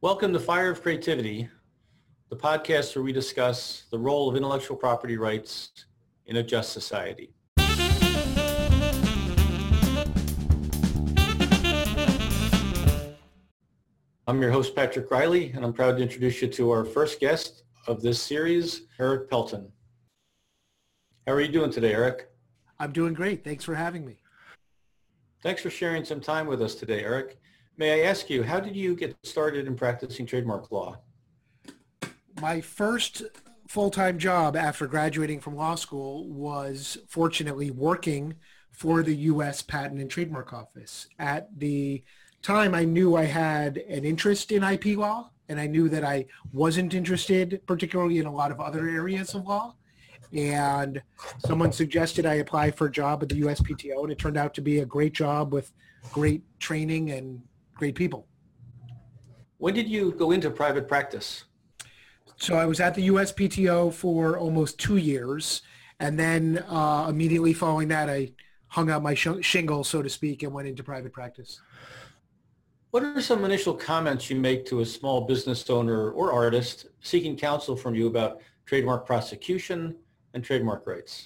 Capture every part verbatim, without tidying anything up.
Welcome to Fire of Creativity, the podcast where we discuss the role of intellectual property rights in a just society. I'm your host, Patrick Riley, and I'm proud to introduce you to our first guest of this series, Eric Pelton. How are you doing today, Eric? I'm doing great. Thanks for having me. Thanks for sharing some time with us today, Eric. May I ask you, how did you get started in practicing trademark law? My first full-time job after graduating from law school was fortunately working for the U S Patent and Trademark Office. At the time, I knew I had an interest in I P law, and I knew that I wasn't interested particularly in a lot of other areas of law. And someone suggested I apply for a job at the U S P T O, and it turned out to be a great job with great training and great people. When did you go into private practice? So I was at the U S P T O for almost two years, and then uh, immediately following that, I hung out my sh- shingle, so to speak, and went into private practice. What are some initial comments you make to a small business owner or artist seeking counsel from you about trademark prosecution and trademark rights?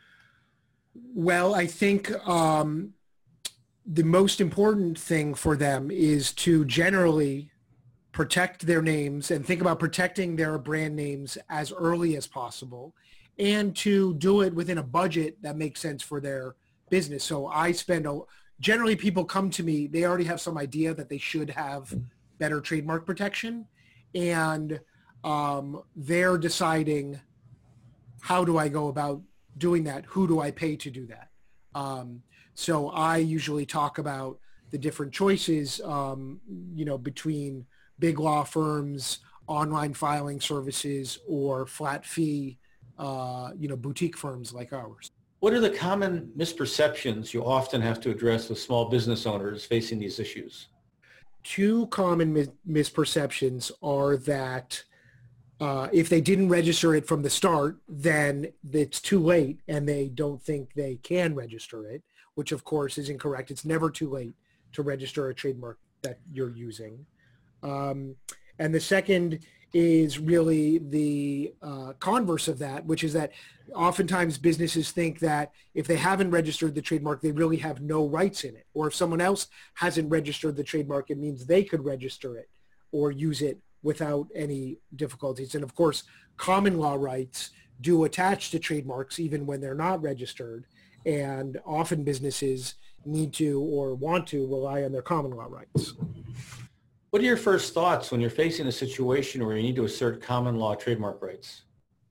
Well, I think um, the most important thing for them is to generally protect their names and think about protecting their brand names as early as possible, and to do it within a budget that makes sense for their business. So I spend a, generally people come to me, they already have some idea that they should have better trademark protection, and um, they're deciding, how do I go about doing that? Who do I pay to do that? Um, so I usually talk about the different choices, um, you know, between big law firms, online filing services, or flat fee, uh, you know, boutique firms like ours. What are the common misperceptions you often have to address with small business owners facing these issues? Two common mis- misperceptions are that uh, if they didn't register it from the start, then it's too late and they don't think they can register it, which of course is incorrect. It's never too late to register a trademark that you're using. Um, and the second is really the uh, converse of that, which is that oftentimes businesses think that if they haven't registered the trademark, they really have no rights in it. Or if someone else hasn't registered the trademark, it means they could register it or use it without any difficulties. And of course, common law rights do attach to trademarks even when they're not registered. And often businesses need to or want to rely on their common law rights. What are your first thoughts when you're facing a situation where you need to assert common law trademark rights?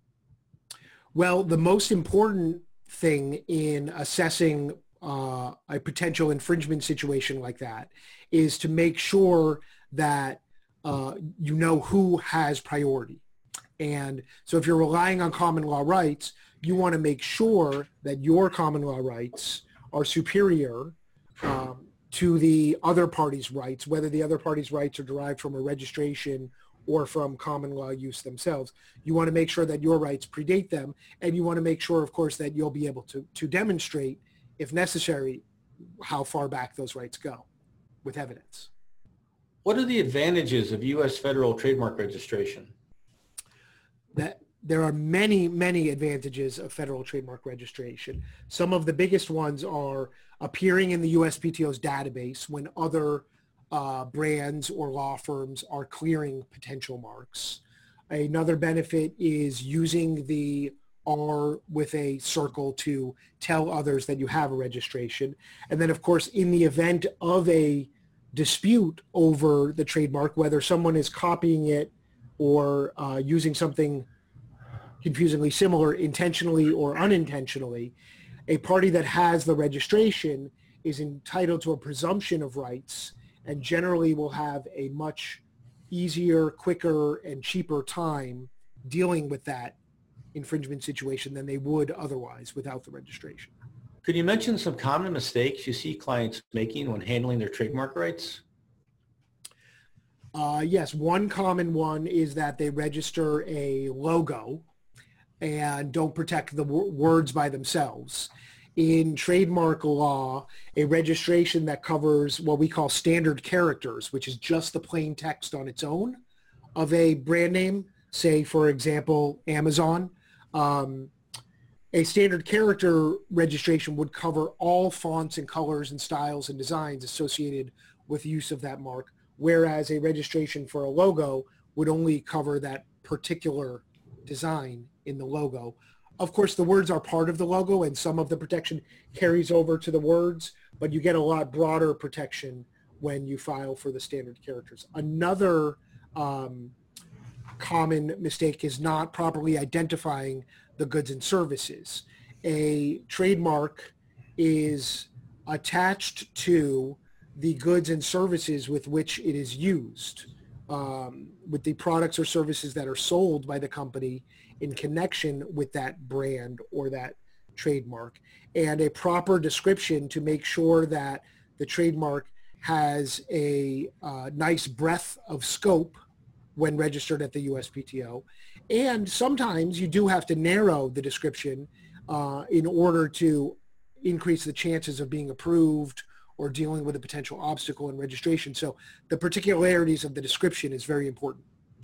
Well, the most important thing in assessing uh, a potential infringement situation like that is to make sure that uh, you know who has priority. And so if you're relying on common law rights, you want to make sure that your common law rights are superior um, to the other party's rights, whether the other party's rights are derived from a registration or from common law use themselves. You want to make sure that your rights predate them, and you want to make sure, of course, that you'll be able to, to demonstrate, if necessary, how far back those rights go with evidence. What are the advantages of U S federal trademark registration? That there are many, many advantages of federal trademark registration. Some of the biggest ones are appearing in the U S P T O's database when other uh, brands or law firms are clearing potential marks. Another benefit is using the R with a circle to tell others that you have a registration. And then, of course, in the event of a dispute over the trademark, whether someone is copying it or uh, using something confusingly similar intentionally or unintentionally, a party that has the registration is entitled to a presumption of rights and generally will have a much easier, quicker, and cheaper time dealing with that infringement situation than they would otherwise without the registration. Could you mention some common mistakes you see clients making when handling their trademark rights? Uh, yes, one common one is that they register a logo and don't protect the w- words by themselves. in trademark law a registration that covers what we call standard characters, which is just the plain text on its own of a brand name, say, for example, Amazon. Um, a standard character registration would cover all fonts and colors and styles and designs associated with use of that mark, whereas a registration for a logo would only cover that particular design in the logo. Of course, the words are part of the logo, and some of the protection carries over to the words, but you get a lot broader protection when you file for the standard characters. Another um, common mistake is not properly identifying the goods and services. A trademark is attached to the goods and services with which it is used, um, with the products or services that are sold by the company in connection with that brand or that trademark, and a proper description to make sure that the trademark has a uh, nice breadth of scope when registered at the U S P T O. And sometimes you do have to narrow the description uh, in order to increase the chances of being approved or dealing with a potential obstacle in registration. So the particularities of the description is very important.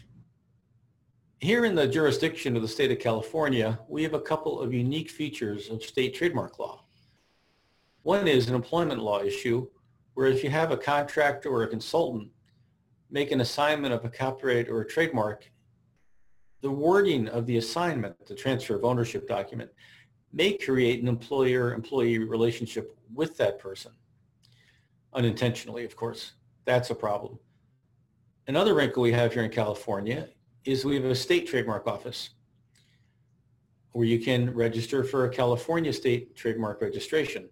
Here in the jurisdiction of the state of California, we have a couple of unique features of state trademark law. One is an employment law issue, where if you have a contractor or a consultant make an assignment of a copyright or a trademark, the wording of the assignment, the transfer of ownership document, may create an employer-employee relationship with that person. Unintentionally, of course. That's a problem. Another wrinkle we have here in California is we have a state trademark office where you can register for a California state trademark registration.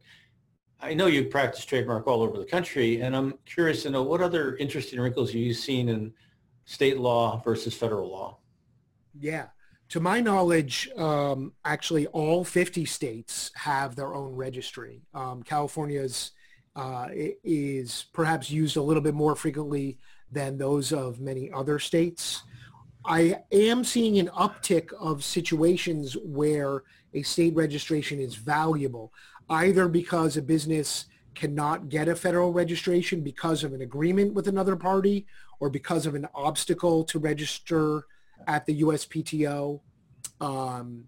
I know you practice trademark all over the country, and I'm curious to know what other interesting wrinkles you've seen in state law versus federal law. Yeah. To my knowledge, um, actually all fifty states have their own registry. Um, California's uh, is perhaps used a little bit more frequently than those of many other states. I am seeing an uptick of situations where a state registration is valuable, either because a business cannot get a federal registration because of an agreement with another party or because of an obstacle to register at the U S P T O, um,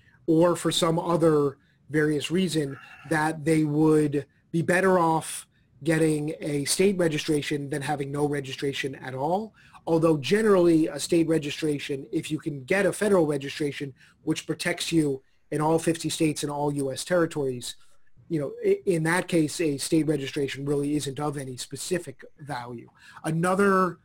or for some other various reason that they would be better off getting a state registration than having no registration at all. Although generally a state registration, if you can get a federal registration, which protects you in all fifty states and all U S territories, you know, in that case, a state registration really isn't of any specific value. Another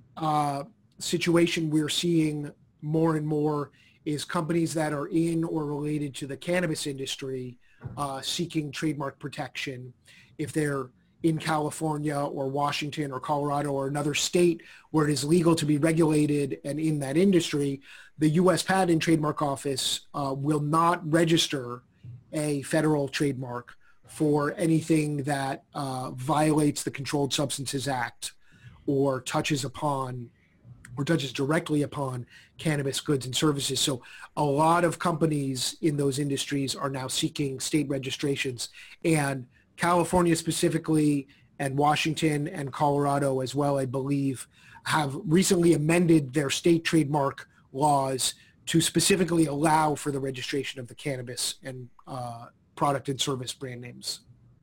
uh, situation we're seeing more and more is companies that are in or related to the cannabis industry uh, seeking trademark protection. If they're in California or Washington or Colorado or another state where it is legal to be regulated and in that industry, the U S Patent and Trademark Office uh, will not register a federal trademark for anything that uh, violates the Controlled Substances Act or touches upon or touches directly upon cannabis goods and services. So a lot of companies in those industries are now seeking state registrations, and California specifically and Washington and Colorado as well, I believe, have recently amended their state trademark laws to specifically allow for the registration of the cannabis and uh, product and service brand names.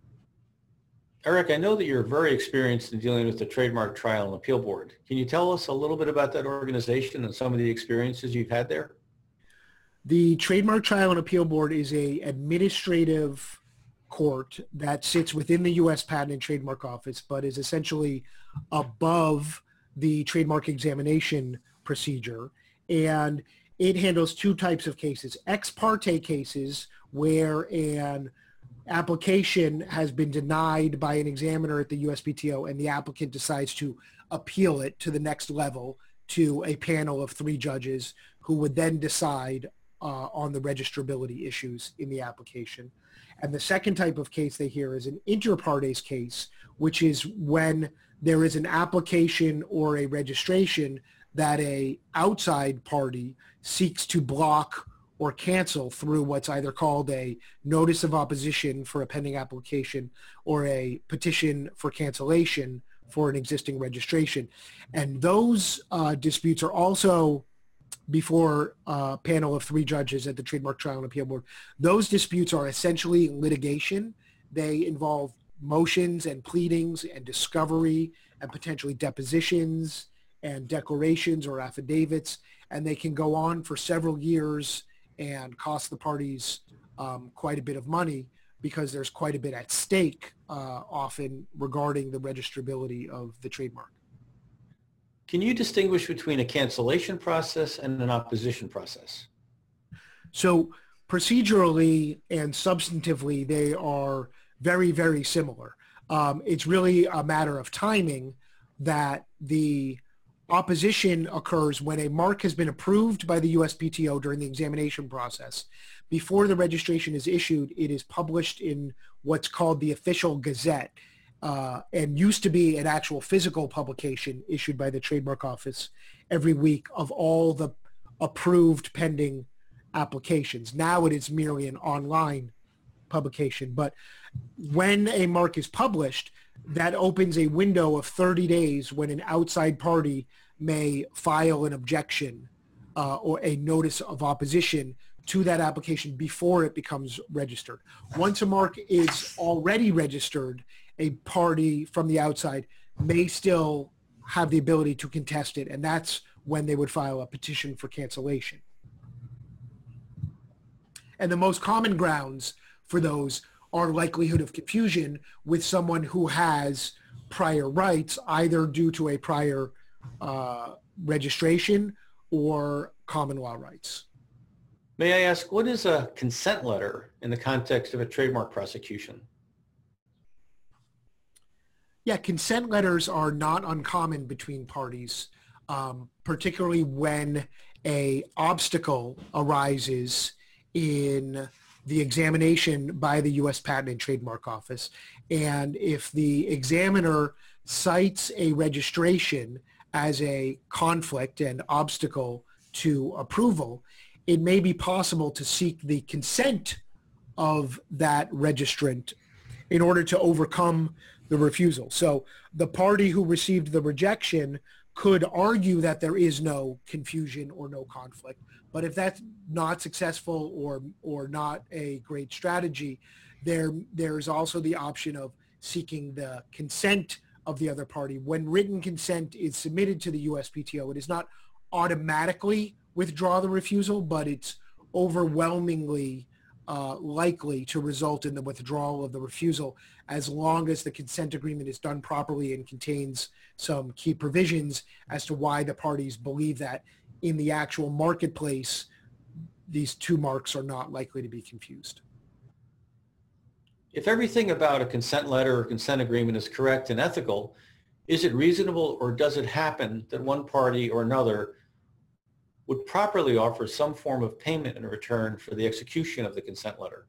Eric, I know that you're very experienced in dealing with the Trademark Trial and Appeal Board. Can you tell us a little bit about that organization and some of the experiences you've had there? The Trademark Trial and Appeal Board is a administrative court that sits within the U S Patent and Trademark Office, but is essentially above the trademark examination procedure. And it handles two types of cases: ex parte cases, where an application has been denied by an examiner at the U S P T O and the applicant decides to appeal it to the next level to a panel of three judges who would then decide uh, on the registrability issues in the application. And the second type of case they hear is an inter partes case, which is when there is an application or a registration that a outside party seeks to block or cancel through what's either called a notice of opposition for a pending application or a petition for cancellation for an existing registration. And those uh, disputes are also before a panel of three judges at the Trademark Trial and Appeal Board. Those disputes are essentially litigation. They involve motions and pleadings and discovery and potentially depositions and declarations or affidavits, and they can go on for several years and cost the parties um, quite a bit of money because there's quite a bit at stake uh, often regarding the registrability of the trademark. Can you distinguish between a cancellation process and an opposition process? So procedurally and substantively, they are very, very similar. Um, it's really a matter of timing that the opposition occurs when a mark has been approved by the U S P T O during the examination process. Before the registration is issued, it is published in what's called the Official Gazette, uh, and used to be an actual physical publication issued by the Trademark Office every week of all the approved pending applications. Now it is merely an online publication. But when a mark is published, that opens a window of thirty days when an outside party may file an objection uh, or a notice of opposition to that application before it becomes registered. Once a mark is already registered, a party from the outside may still have the ability to contest it, and that's when they would file a petition for cancellation. And the most common grounds for those are likelihood of confusion with someone who has prior rights, either due to a prior uh, registration or common law rights. May I ask, what is a consent letter in the context of a trademark prosecution? Yeah, consent letters are not uncommon between parties, um, particularly when a obstacle arises in the examination by the U S Patent and Trademark Office. And if the examiner cites a registration as a conflict and obstacle to approval, it may be possible to seek the consent of that registrant in order to overcome the refusal. So the party who received the rejection could argue that there is no confusion or no conflict. But if that's not successful or or not a great strategy, there there's also the option of seeking the consent of the other party. When written consent is submitted to the U S P T O, it is not automatically withdraw the refusal, but it's overwhelmingly uh, likely to result in the withdrawal of the refusal as long as the consent agreement is done properly and contains some key provisions as to why the parties believe that in the actual marketplace, these two marks are not likely to be confused. If everything about a consent letter or consent agreement is correct and ethical, is it reasonable or does it happen that one party or another would properly offer some form of payment in return for the execution of the consent letter?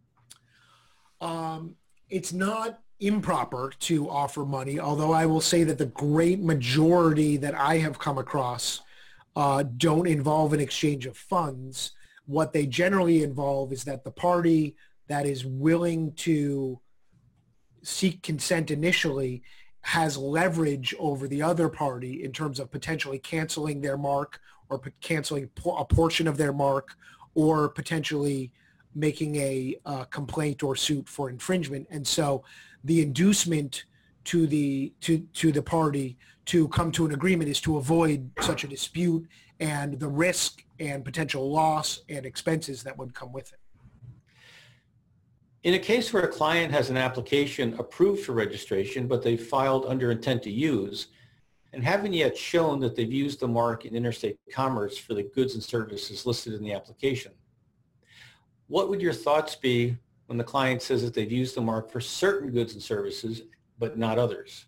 Um, it's not improper to offer money, although I will say that the great majority that I have come across uh, don't involve an exchange of funds. What they generally involve is that the party that is willing to seek consent initially has leverage over the other party in terms of potentially canceling their mark or p- canceling po- a portion of their mark or potentially making a uh, complaint or suit for infringement. And so the inducement to the to to the party to come to an agreement is to avoid such a dispute and the risk and potential loss and expenses that would come with it. In a case where a client has an application approved for registration, but they filed under intent to use, and haven't yet shown that they've used the mark in interstate commerce for the goods and services listed in the application, what would your thoughts be when the client says that they've used the mark for certain goods and services, but not others?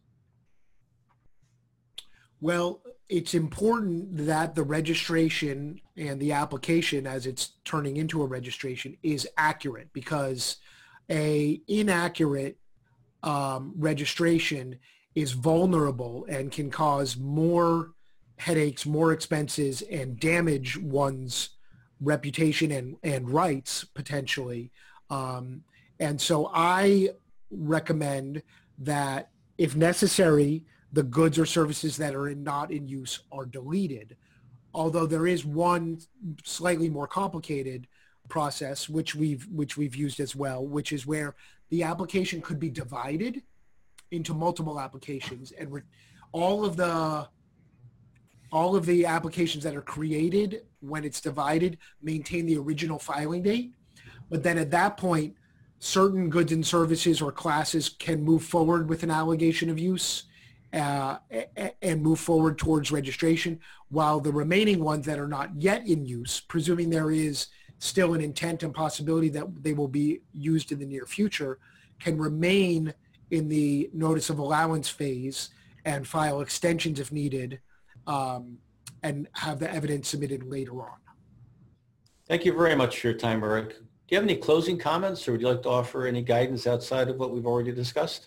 Well, it's important that the registration and the application, as it's turning into a registration, is accurate, because a inaccurate um, registration is vulnerable and can cause more headaches, more expenses, and damage one's reputation and, and rights potentially. Um, and so I recommend that if necessary, the goods or services that are in, not in use are deleted. Although there is one slightly more complicated process, which we've which we've used as well, which is where the application could be divided into multiple applications, and re- all of the all of the applications that are created when it's divided maintain the original filing date. But then at that point, certain goods and services or classes can move forward with an allegation of use uh, and move forward towards registration, while the remaining ones that are not yet in use, presuming there is still an intent and possibility that they will be used in the near future, can remain in the notice of allowance phase and file extensions if needed, um, and have the evidence submitted later on. Thank you very much for your time, Eric. Do you have any closing comments, or would you like to offer any guidance outside of what we've already discussed?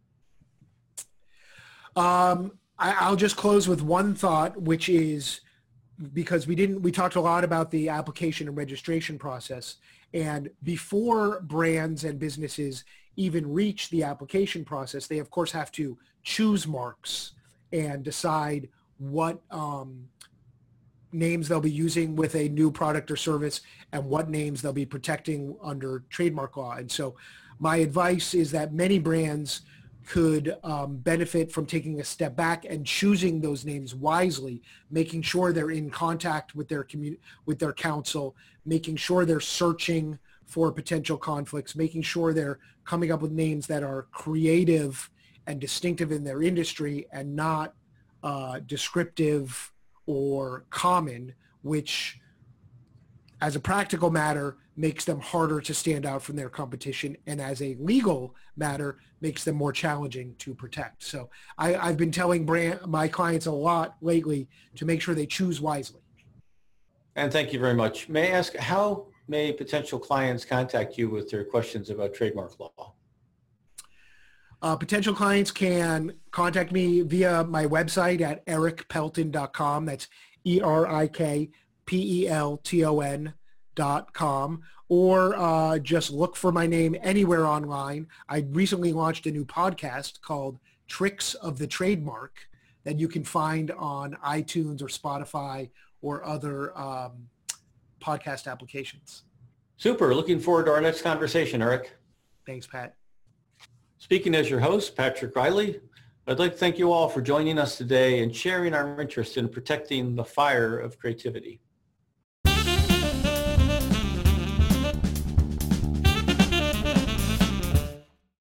Um, I, I'll just close with one thought, which is, because we didn't, we talked a lot about the application and registration process, and before brands and businesses even reach the application process, they of course have to choose marks and decide what um, names they'll be using with a new product or service and what names they'll be protecting under trademark law. And so my advice is that many brands could um, benefit from taking a step back and choosing those names wisely, making sure they're in contact with their community, with their counsel, making sure they're searching for potential conflicts, making sure they're coming up with names that are creative and distinctive in their industry and not uh, descriptive or common, which as a practical matter makes them harder to stand out from their competition, and as a legal matter makes them more challenging to protect. So I, I've been telling brand, my clients a lot lately to make sure they choose wisely. And thank you very much. May I ask, how may potential clients contact you with their questions about trademark law? Uh, potential clients can contact me via my website at eric pelton dot com. That's E R I K P E L T O N dot com, or uh, just look for my name anywhere online. I recently launched a new podcast called Tricks of the Trademark that you can find on iTunes or Spotify or other um, podcast applications. Super. Looking forward to our next conversation, Eric. Thanks, Pat. Speaking as your host, Patrick Riley, I'd like to thank you all for joining us today and sharing our interest in protecting the fire of creativity.